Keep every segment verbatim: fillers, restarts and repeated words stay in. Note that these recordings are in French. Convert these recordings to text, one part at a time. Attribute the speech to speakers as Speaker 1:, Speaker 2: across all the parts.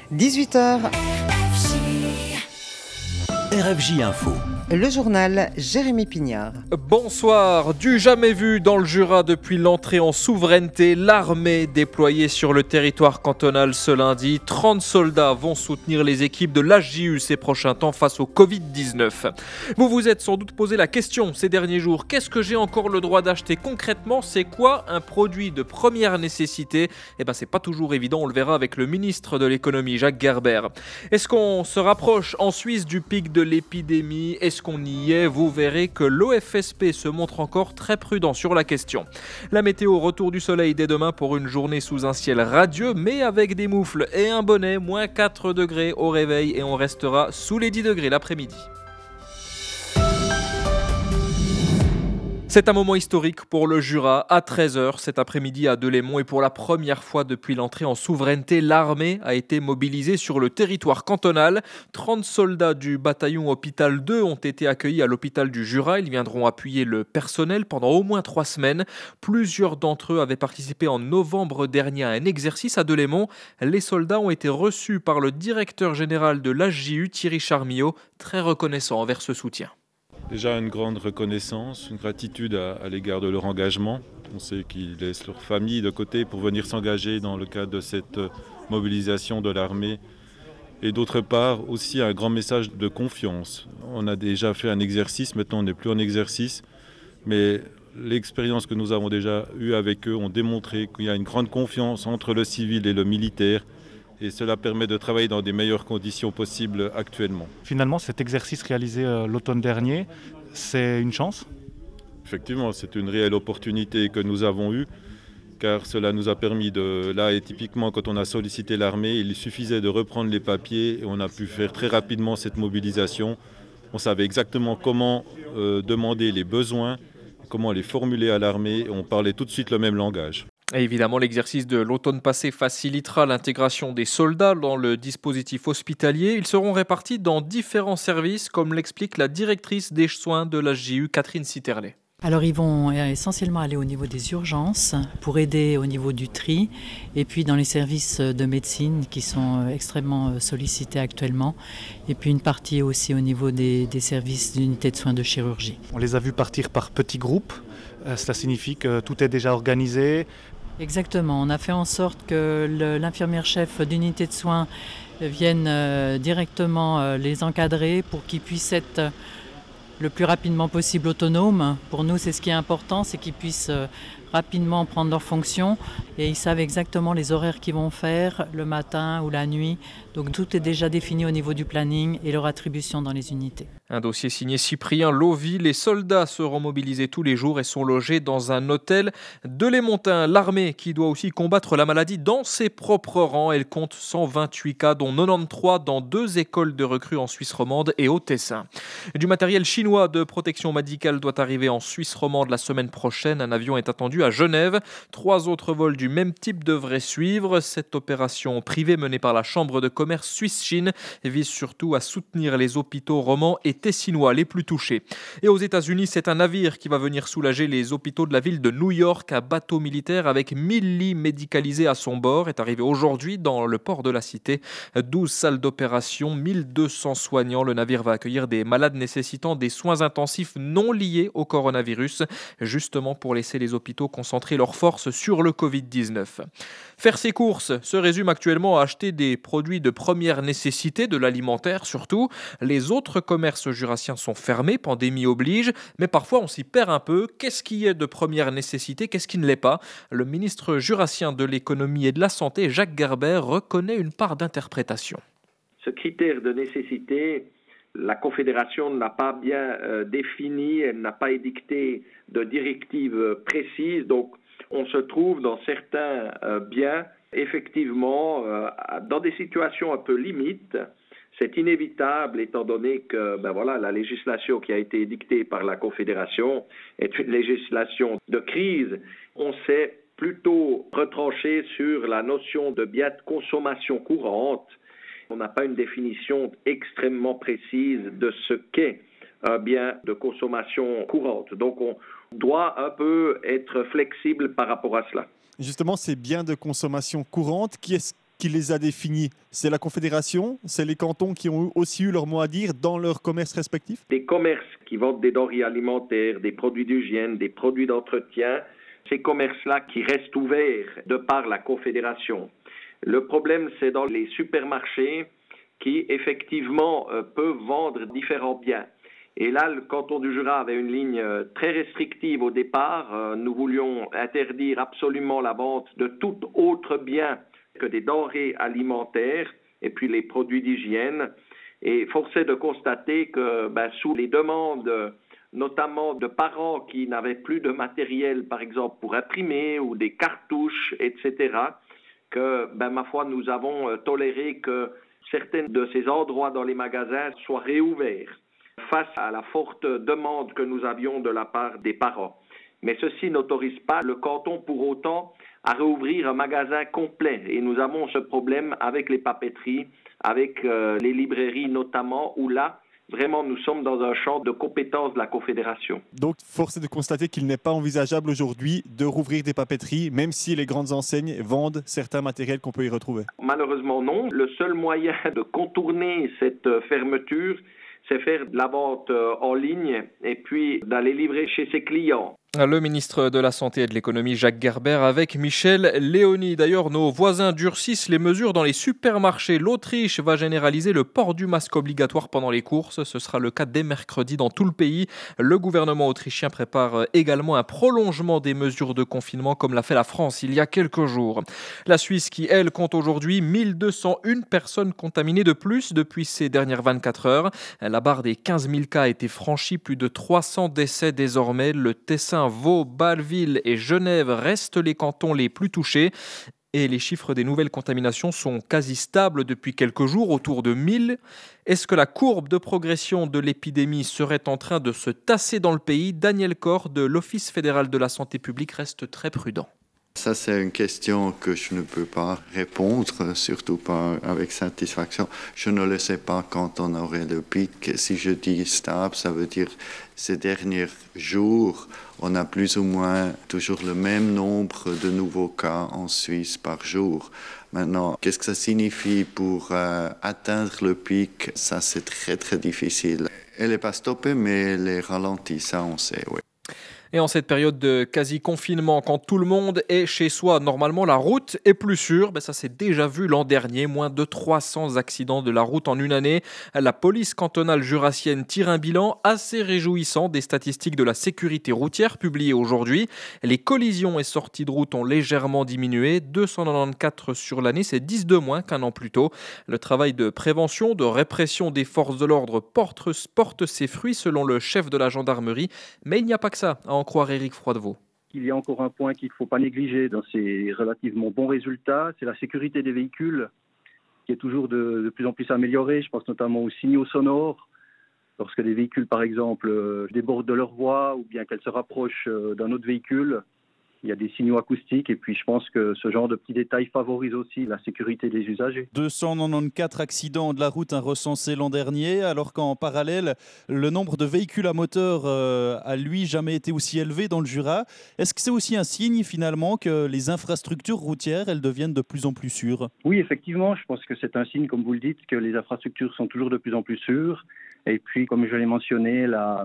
Speaker 1: dix-huit heures.
Speaker 2: R F J Info.
Speaker 1: Le journal Jérémy Pignard.
Speaker 3: Bonsoir. Du jamais vu dans le Jura depuis l'entrée en souveraineté, l'armée déployée sur le territoire cantonal ce lundi. trente soldats vont soutenir les équipes de l'H J U ces prochains temps face au covid dix-neuf. Vous vous êtes sans doute posé la question ces derniers jours. Qu'est-ce que j'ai encore le droit d'acheter concrètement ? C'est quoi un produit de première nécessité ? Eh bien, c'est pas toujours évident. On le verra avec le ministre de l'économie, Jacques Gerber. Est-ce qu'on se rapproche en Suisse du pic de l'épidémie ? Est-ce qu'on y est ? Vous verrez que l'O F S P se montre encore très prudent sur la question. La météo, retour du soleil dès demain pour une journée sous un ciel radieux, mais avec des moufles et un bonnet, moins quatre degrés au réveil et on restera sous les dix degrés l'après-midi. C'est un moment historique pour le Jura. À treize heures cet après-midi à Delémont et pour la première fois depuis l'entrée en souveraineté, l'armée a été mobilisée sur le territoire cantonal. trente soldats du bataillon Hôpital deux ont été accueillis à l'hôpital du Jura. Ils viendront appuyer le personnel pendant au moins trois semaines. Plusieurs d'entre eux avaient participé en novembre dernier à un exercice à Delémont. Les soldats ont été reçus par le directeur général de l'H J U, Thierry Charmillot, très reconnaissant envers ce soutien.
Speaker 4: Déjà une grande reconnaissance, une gratitude à, à l'égard de leur engagement. On sait qu'ils laissent leur famille de côté pour venir s'engager dans le cadre de cette mobilisation de l'armée. Et d'autre part, aussi un grand message de confiance. On a déjà fait un exercice, maintenant on n'est plus en exercice, mais l'expérience que nous avons déjà eue avec eux ont démontré qu'il y a une grande confiance entre le civil et le militaire. Et cela permet de travailler dans des meilleures conditions possibles actuellement.
Speaker 5: Finalement, cet exercice réalisé euh, l'automne dernier, c'est une chance ?
Speaker 4: Effectivement, c'est une réelle opportunité que nous avons eue, car cela nous a permis de... Là, et typiquement, quand on a sollicité l'armée, il suffisait de reprendre les papiers et on a pu faire très rapidement cette mobilisation. On savait exactement comment euh, demander les besoins, comment les formuler à l'armée, et on parlait tout de suite le même langage.
Speaker 3: Et évidemment, l'exercice de l'automne passé facilitera l'intégration des soldats dans le dispositif hospitalier. Ils seront répartis dans différents services, comme l'explique la directrice des soins de l'H J U, Catherine Sitterlet.
Speaker 6: Alors ils vont essentiellement aller au niveau des urgences pour aider au niveau du tri et puis dans les services de médecine qui sont extrêmement sollicités actuellement et puis une partie aussi au niveau des, des services d'unités de soins de chirurgie.
Speaker 5: On les a vus partir par petits groupes, euh, cela signifie que tout est déjà organisé.
Speaker 6: Exactement, on a fait en sorte que le, l'infirmière-chef d'unité de soins vienne euh, directement euh, les encadrer pour qu'ils puissent être euh, le plus rapidement possible autonomes. Pour nous, c'est ce qui est important, c'est qu'ils puissent euh, rapidement prendre leurs fonctions et ils savent exactement les horaires qu'ils vont faire le matin ou la nuit. Donc tout est déjà défini au niveau du planning et leur attribution dans les unités.
Speaker 3: Un dossier signé Cyprien Lovy. Les soldats seront mobilisés tous les jours et sont logés dans un hôtel de Lémontin. L'armée qui doit aussi combattre la maladie dans ses propres rangs. Elle compte cent vingt-huit cas, dont quatre-vingt-treize dans deux écoles de recrues en Suisse romande et au Tessin. Du matériel chinois de protection médicale doit arriver en Suisse romande la semaine prochaine. Un avion est attendu à Genève. Trois autres vols du même type devraient suivre. Cette opération privée menée par la Chambre de commerce Suisse-Chine vise surtout à soutenir les hôpitaux romans et tessinois les plus touchés. Et aux États-Unis, c'est un navire qui va venir soulager les hôpitaux de la ville de New York. Un bateau militaire avec mille lits médicalisés à son bord est arrivé aujourd'hui dans le port de la Cité. douze salles d'opération, mille deux cents soignants. Le navire va accueillir des malades nécessitant des soins intensifs non liés au coronavirus, justement pour laisser les hôpitaux concentrer leurs forces sur le covid dix-neuf. Faire ses courses se résume actuellement à acheter des produits de première nécessité, de l'alimentaire surtout. Les autres commerces jurassiens sont fermés, pandémie oblige, mais parfois on s'y perd un peu. Qu'est-ce qui est de première nécessité, qu'est-ce qui ne l'est pas ? Le ministre jurassien de l'économie et de la santé, Jacques Gerber, reconnaît une part d'interprétation.
Speaker 7: Ce critère de nécessité, la Confédération n'a pas bien euh, défini, elle n'a pas édicté de directive précise, donc on se trouve dans certains euh, biens, effectivement, euh, dans des situations un peu limites. C'est inévitable étant donné que ben voilà, la législation qui a été édictée par la Confédération est une législation de crise. On s'est plutôt retranché sur la notion de biens de consommation courante. On n'a pas une définition extrêmement précise de ce qu'est un bien de consommation courante. Donc on doit un peu être flexible par rapport à cela.
Speaker 8: Justement, ces biens de consommation courante, qui est-ce qui les a définis? C'est la Confédération? C'est les cantons qui ont aussi eu leur mot à dire dans leurs commerces respectifs?
Speaker 7: Des commerces qui vendent des denrées alimentaires, des produits d'hygiène, des produits d'entretien, ces commerces-là qui restent ouverts de par la Confédération. Le problème, c'est dans les supermarchés qui, effectivement, euh, peuvent vendre différents biens. Et là, le canton du Jura avait une ligne euh, très restrictive au départ. Euh, nous voulions interdire absolument la vente de tout autre bien que des denrées alimentaires et puis les produits d'hygiène. Et force est de constater que ben, sous les demandes, notamment de parents qui n'avaient plus de matériel, par exemple, pour imprimer ou des cartouches, et cetera, que, ben, ma foi, nous avons euh, toléré que certains de ces endroits dans les magasins soient réouverts face à la forte demande que nous avions de la part des parents. Mais ceci n'autorise pas le canton pour autant à réouvrir un magasin complet. Et nous avons ce problème avec les papeteries, avec euh, les librairies notamment, où là, vraiment, nous sommes dans un champ de compétences de la Confédération.
Speaker 8: Donc, force est de constater qu'il n'est pas envisageable aujourd'hui de rouvrir des papeteries, même si les grandes enseignes vendent certains matériels qu'on peut y retrouver.
Speaker 7: Malheureusement, non. Le seul moyen de contourner cette fermeture, c'est faire de la vente en ligne et puis d'aller livrer chez ses clients.
Speaker 3: Le ministre de la Santé et de l'Économie, Jacques Gerber, avec Michel Léony. D'ailleurs, nos voisins durcissent les mesures dans les supermarchés. L'Autriche va généraliser le port du masque obligatoire pendant les courses. Ce sera le cas dès mercredi dans tout le pays. Le gouvernement autrichien prépare également un prolongement des mesures de confinement, comme l'a fait la France il y a quelques jours. La Suisse qui, elle, compte aujourd'hui mille deux cent un personnes contaminées de plus depuis ces dernières vingt-quatre heures. La barre des quinze mille cas a été franchie. Plus de trois cents décès désormais. Le Tessin, Vaud, Bâle-Ville et Genève restent les cantons les plus touchés. Et les chiffres des nouvelles contaminations sont quasi stables depuis quelques jours, autour de mille. Est-ce que la courbe de progression de l'épidémie serait en train de se tasser dans le pays? Daniel Corr de l'Office fédéral de la santé publique reste très prudent.
Speaker 9: Ça, c'est une question que je ne peux pas répondre, surtout pas avec satisfaction. Je ne le sais pas quand on aurait le pic. Si je dis stable, ça veut dire ces derniers jours, on a plus ou moins toujours le même nombre de nouveaux cas en Suisse par jour. Maintenant, qu'est-ce que ça signifie pour euh, atteindre le pic? Ça, c'est très, très difficile. Elle n'est pas stoppée, mais elle est ralentie, ça, on sait, oui.
Speaker 3: Et en cette période de quasi-confinement, quand tout le monde est chez soi, normalement la route est plus sûre. Ben ça s'est déjà vu l'an dernier, moins de trois cents accidents de la route en une année. La police cantonale jurassienne tire un bilan assez réjouissant des statistiques de la sécurité routière publiées aujourd'hui. Les collisions et sorties de route ont légèrement diminué, deux cent quatre-vingt-quatorze sur l'année, c'est dix de moins qu'un an plus tôt. Le travail de prévention, de répression des forces de l'ordre porte, porte ses fruits selon le chef de la gendarmerie, mais il n'y a pas que ça à en croire Éric Froidevaux.
Speaker 10: Il y a encore un point qu'il ne faut pas négliger dans ces relativement bons résultats, c'est la sécurité des véhicules qui est toujours de, de plus en plus améliorée. Je pense notamment aux signaux sonores. Lorsque les véhicules, par exemple, débordent de leur voie ou bien qu'elles se rapprochent d'un autre véhicule, il y a des signaux acoustiques et puis je pense que ce genre de petits détails favorise aussi la sécurité des usagers.
Speaker 11: deux cent quatre-vingt-quatorze accidents de la route hein, recensés l'an dernier, alors qu'en parallèle, le nombre de véhicules à moteur euh, a lui jamais été aussi élevé dans le Jura. Est-ce que c'est aussi un signe finalement que les infrastructures routières, elles deviennent de plus en plus sûres?
Speaker 10: Oui, effectivement, je pense que c'est un signe, comme vous le dites, que les infrastructures sont toujours de plus en plus sûres. Et puis, comme je l'ai mentionné, la...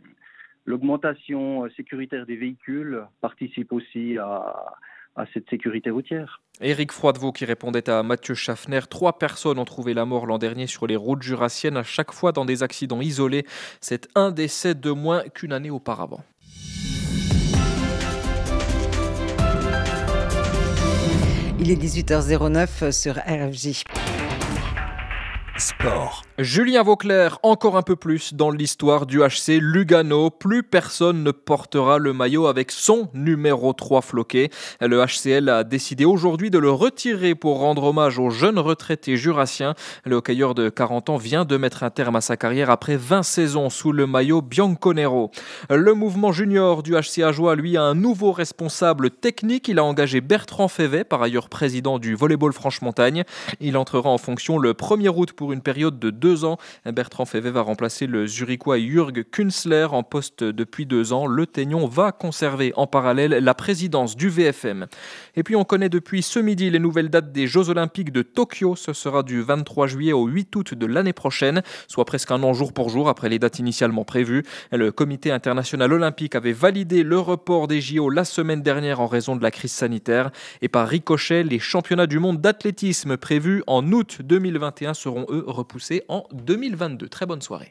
Speaker 10: l'augmentation sécuritaire des véhicules participe aussi à, à cette sécurité routière.
Speaker 3: Éric Froidevaux qui répondait à Mathieu Schaffner. Trois personnes ont trouvé la mort l'an dernier sur les routes jurassiennes, à chaque fois dans des accidents isolés. C'est un décès de moins qu'une année auparavant.
Speaker 1: Il est dix-huit heures neuf sur R F J.
Speaker 2: Sport.
Speaker 3: Julien Vauclair, encore un peu plus dans l'histoire du H C Lugano. Plus personne ne portera le maillot avec son numéro trois floqué. Le H C L a décidé aujourd'hui de le retirer pour rendre hommage au jeune retraité jurassien. Le hockeyeur de quarante ans vient de mettre un terme à sa carrière après vingt saisons sous le maillot bianconero. Le mouvement junior du H C Ajoie, lui, a un nouveau responsable technique. Il a engagé Bertrand Févet, par ailleurs président du volleyball Franche-Montagne. Il entrera en fonction le premier août pour pour une période de deux ans. Bertrand Févet va remplacer le Zurichois Jürg Künzler en poste depuis deux ans. Le Taignon va conserver en parallèle la présidence du V F M. Et puis on connaît depuis ce midi les nouvelles dates des Jeux Olympiques de Tokyo. Ce sera du vingt-trois juillet au huit août de l'année prochaine, soit presque un an jour pour jour après les dates initialement prévues. Le Comité international olympique avait validé le report des J O la semaine dernière en raison de la crise sanitaire. Et par ricochet, les championnats du monde d'athlétisme prévus en août deux mille vingt et un seront eux repoussés en deux mille vingt-deux. Très bonne soirée.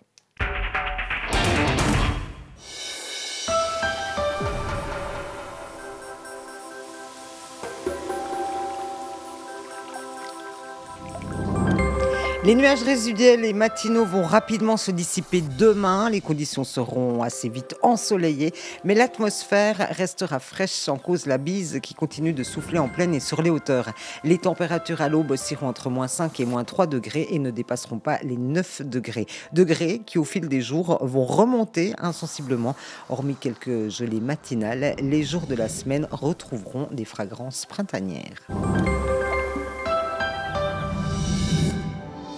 Speaker 1: Les nuages résiduels et matinaux vont rapidement se dissiper demain. Les conditions seront assez vite ensoleillées, mais l'atmosphère restera fraîche en cause la bise qui continue de souffler en plaine et sur les hauteurs. Les températures à l'aube oscilleront entre moins cinq et moins trois degrés et ne dépasseront pas les neuf degrés. Degrés qui, au fil des jours, vont remonter insensiblement. Hormis quelques gelées matinales, les jours de la semaine retrouveront des fragrances printanières.